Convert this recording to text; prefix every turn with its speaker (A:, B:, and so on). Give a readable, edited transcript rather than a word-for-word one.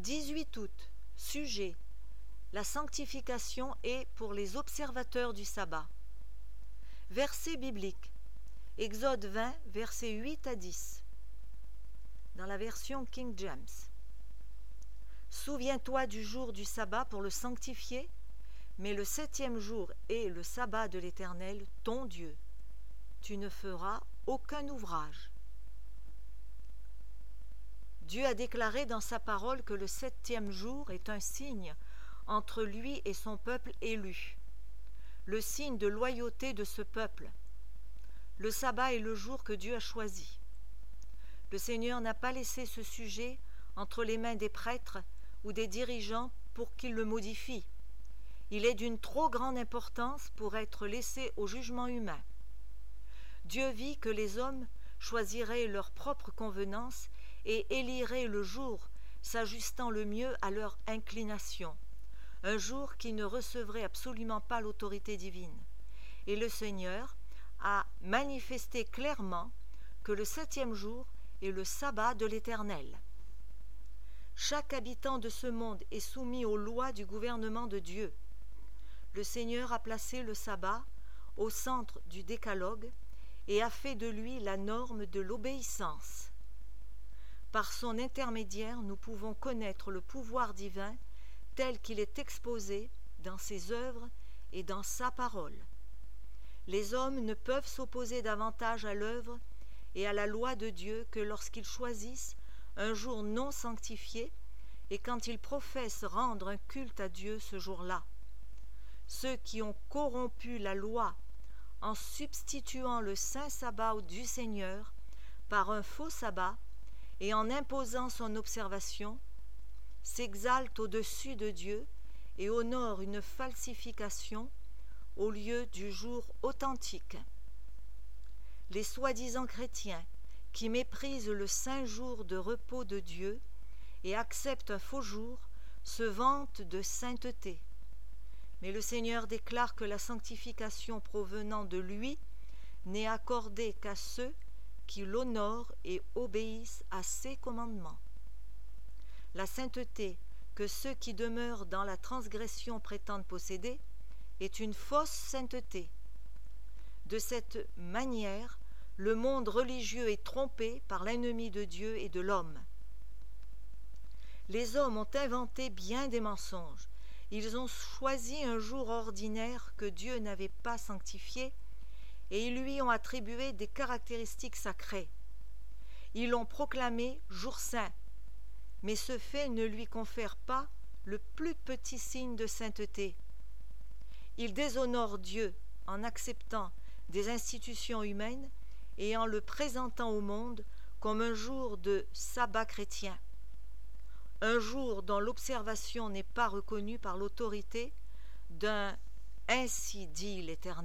A: 18 août. Sujet: la sanctification est pour les observateurs du sabbat. Verset biblique: Exode 20, versets 8 à 10. Dans la version King James. Souviens-toi du jour du sabbat pour le sanctifier, mais le 7e jour est le sabbat de l'Éternel, ton Dieu. Tu ne feras aucun ouvrage. Dieu a déclaré dans sa parole que le 7e jour est un signe entre lui et son peuple élu, le signe de loyauté de ce peuple. Le sabbat est le jour que Dieu a choisi. Le Seigneur n'a pas laissé ce sujet entre les mains des prêtres ou des dirigeants pour qu'ils le modifient. Il est d'une trop grande importance pour être laissé au jugement humain. Dieu vit que les hommes choisiraient leur propre convenance et éliraient le jour s'ajustant le mieux à leur inclination, un jour qui ne recevrait absolument pas l'autorité divine. Et le Seigneur a manifesté clairement que le 7e jour est le sabbat de l'Éternel. Chaque habitant de ce monde est soumis aux lois du gouvernement de Dieu. Le Seigneur a placé le sabbat au centre du décalogue et a fait de lui la norme de l'obéissance. Par son intermédiaire, nous pouvons connaître le pouvoir divin tel qu'il est exposé dans ses œuvres et dans sa parole. Les hommes ne peuvent s'opposer davantage à l'œuvre et à la loi de Dieu que lorsqu'ils choisissent un jour non sanctifié et quand ils professent rendre un culte à Dieu ce jour-là. Ceux qui ont corrompu la loi en substituant le saint sabbat du Seigneur par un faux sabbat et en imposant son observation, s'exaltent au-dessus de Dieu et honorent une falsification au lieu du jour authentique. Les soi-disant chrétiens qui méprisent le saint jour de repos de Dieu et acceptent un faux jour se vantent de sainteté. Mais le Seigneur déclare que la sanctification provenant de lui n'est accordée qu'à ceux qui l'honorent et obéissent à ses commandements. La sainteté que ceux qui demeurent dans la transgression prétendent posséder est une fausse sainteté. De cette manière, le monde religieux est trompé par l'ennemi de Dieu et de l'homme. Les hommes ont inventé bien des mensonges. Ils ont choisi un jour ordinaire que Dieu n'avait pas sanctifié et ils lui ont attribué des caractéristiques sacrées. Ils l'ont proclamé jour saint, mais ce fait ne lui confère pas le plus petit signe de sainteté. Ils déshonorent Dieu en acceptant des institutions humaines et en le présentant au monde comme un jour de sabbat chrétien, un jour dont l'observation n'est pas reconnue par l'autorité d'un « Ainsi dit l'Éternel ».